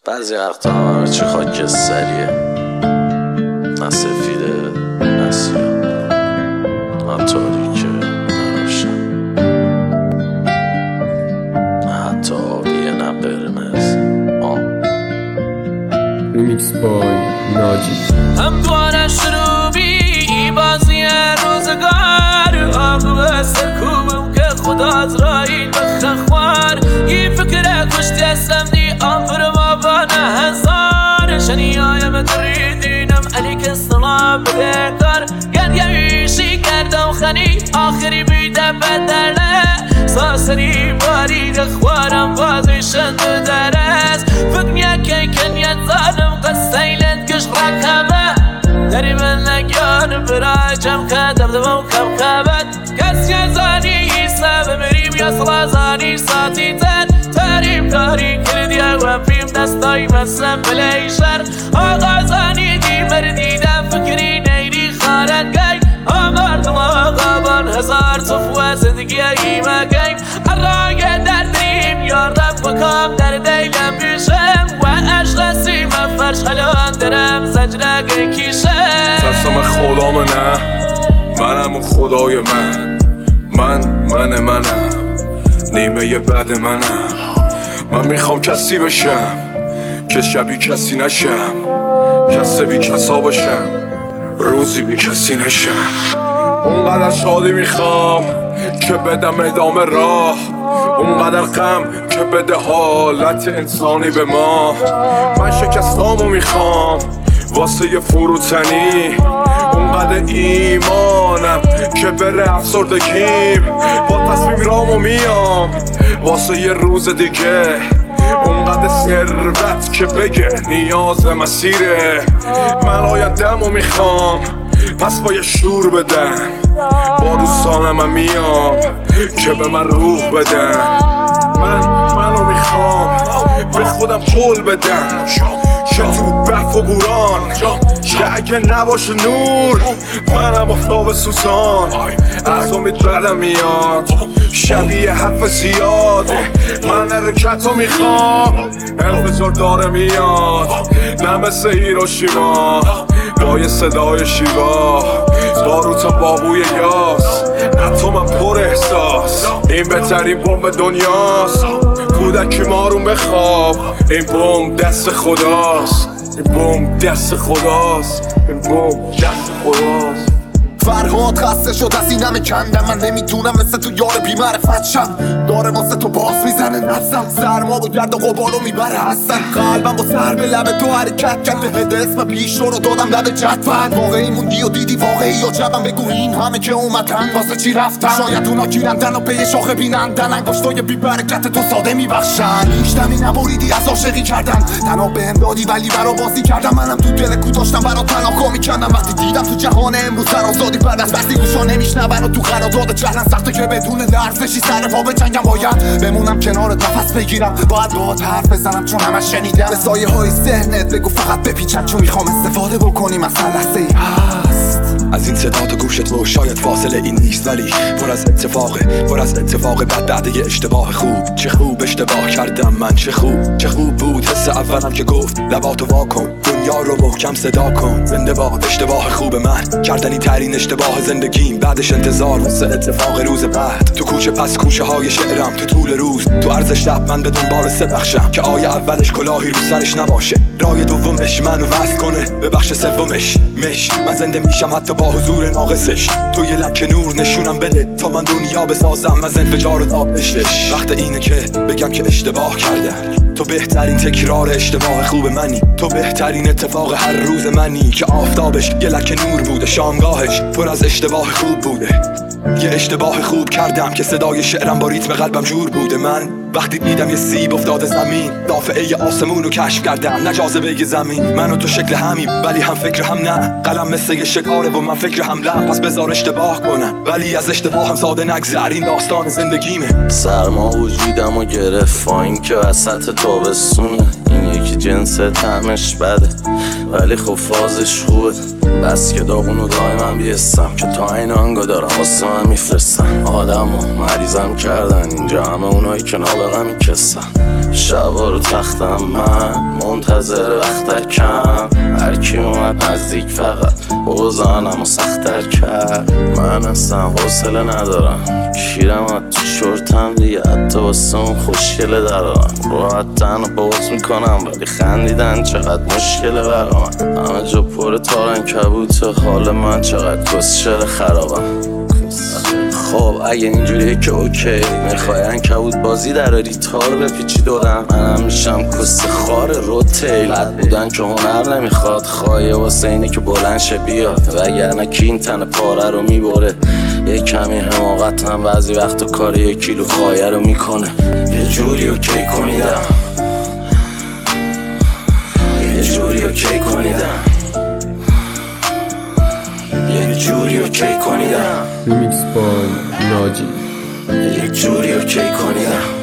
بعضی وقتا همه چی خاکستریه، نه سفیده نه سیاه، نه تاریکه نه روشن، نه حتی آبیه نه قرمز. ریمیکس بای ناجی. همواره شروع بی بازی روزگار، آقا سرکوبم که خدا از رایی بخوار. یه فکر کشتی هستم دی آمپر ما بانه هزار. شنیایم تریدینم علیک السلام بکار. گریشی کردم خنی آخری بیده بدرنه. ساسری باری خوارم بازی شند درست. فکر که کنیت ظالم قصیلت کش رکبه. داری من نگیان براجم که دبدبم کم کبت. کسی زانی سبب مریم یا سلازانی ساتی تن. تریم کاری کردی و پیم دستای مسلم بلیشر. آقا زانی دی مردیدم فکری نیری خارد گی. آمردم آقا بان هزار صفوه زندگی ایمه گیم. الرای در دریم یاردم بکام در دیلم بیشم. و اشغسی مفرش خلان درم زجرگی کیشم. دستم خدا منه، منم و خدای منم نیمه بعد منم. من میخوام کسی بشم که شبی کسی نشم، کسی بی کسا باشم روزی بی کسی نشم. اونقدر شادی میخوام که بدم ادامه راه، اونقدر غم که بده حالت انسانی به ما. من شکستامو میخوام واسه یه فروتنی، اونقدر ایمانم که بره افسردگیم. با تصمیم رامو میام واسه یه روز دیگه، اونقدر ثروت که بگه نیاز مسیره. من آینده‌مو میخوام پس با یه شور بدن، با دوستانم میام که به من روح بدن. منو میخوام به خودم قول بدم که تو برف و بوران که اگه نباشه نور منم آفتاب سوزان. از امید بدم میاد شبیه حرف زیاده. من حرکتو میخوام انفجار داره میاد، نه مثل هیروشیما با یه صدای شیوا. باروتا بابوی یاس اتمم پر احساس، این بهترین بمب دنیاست. کودکی مارون بخواب، این بمب دست خداست، این بمب دست خداست، این بمب دست خداست. فرهاد خسته شد از این همه کندم. من نمیتونم مثل تو یار بی‌معرفت شم. داره واسه تو باز میزنه نفسم، سرما و گرد و غبارو میبره هستن. قلبم با سر به لب تو حرکت کرد. به هد اسم پیش رو دادم لب جدول. واقعی موندی و دیدی واقعی و جبم. بگو این همه که اومدن واسه چی رفتن؟ شاید اونا گیرندن و پی شاخه بینندن. انگشتای بی برکت تو ساده میبخشن. هیچ دمی نبریدی از عاشقی کردن، تنها بهم دادی ولی برا بازی کردم. منم تو دل کو داشتم برا تلاقا میکردم. وقتی دیدم تو جهان امروز آزادی بعد از وقتی گوشا نمیشنون و تو قرارداد جهلن سخته که بدون لرزشی سر پا بجنگم. باید بمونم کنار نفس بگیرم، باید باهات حرف بزنم چون همش شنیدم. به سایه های ذهنت بگو فقط بپیچم، چون میخوام استفاده بکنیم از هر لحظه ای هست. از این صدا تو گوشت و شاید فاصله این نیست، ولی پر از اتفاق بعد یه اشتباه خوب. چه خوب اشتباه کردم من، چه خوب بود حس اولم که گفت لباتو وا کن، دنیا رو محکم صدا کن. زنده باد اشتباه خوب من، کردنی ترین اشتباه زندگیم. بعدش انتظار واسه اتفاق روز بعد. تو کوچه پس کوچه های شعرم، تو طول روز تو عرض شب من به دنبال سه بخشم که آیه اولش کلاهی رو سرش نباشه، رای دومش منو وصل کنه به بخش سومش. من زنده میشم حتی با حضور ناقصش. تو یه لکه نور نشونم بده تا من دنیا بسازم از انفجار تابشش. وقت اینه که بگم که اشتباه کردم، تو بهترین تکرار اشتباه خوب منی. تو بهترین اتفاق هر روز منی که آفتابش یه لکه نور بوده، شامگاهش پر از اشتباه خوب بوده. یه اشتباه خوب کردم که صدای شعرم با ریتم قلبم جور بوده. من وقتی دیدم یه سیب افتاده زمین، دافعه آسمون رو کشف کردم، نه جاذبه زمین. من و تو شکل همیم ولی هم فکر هم نه. قلم مثل یه شکاره و من فکر هم لب، پس بذار اشتباه کنم ولی از اشتباه هم ساده نگذر. این داستان زندگیمه. سرما وجودم و گرفت، این که وسط تابستونه. این یکی جنس طعمش بده، ولی خب فازش خوبه. بس که داغونو دائما بیستم که تا این آنگا دارم واسه من میفرستن. آدم و مریضم کردن اینجا همه اونایی که نابغه میکستن. شبا رو تختم من منتظر وقت کم، هرکی اومد نزدیک فقط بزنم و سختر کرد. من اصلا حوصله ندارم کیرم تو شورتم دیگه، حتی واسه اون خوشگله دارم راحت تن و باز میکنم، ولی خندیدن چقدر مشکله برا من. همه جا پر تارن کبوته، حال من چقدر کسشل خرابم. خب اگه اینجوریه که اوکی، میخوای عنکبوت بازی دراری تار بپیچی دورم، منم میشم کس خار روتیل. بد بودن که هنر نمیخواد، خواهیه واسه اینه که بلند شه بیاد، وگرنه کی این تن پاره رو میبره. یه کمی حماقت هم بعضی وقتا کار 1 کیلو خواهیه رو میکنه. یه جوری اوکی کنیدم، یه جوری اوکی کنیدم، یه جوری اوکی کنیدم، ریمیکس بای ناجی. یه جوری اوکی کنیدم.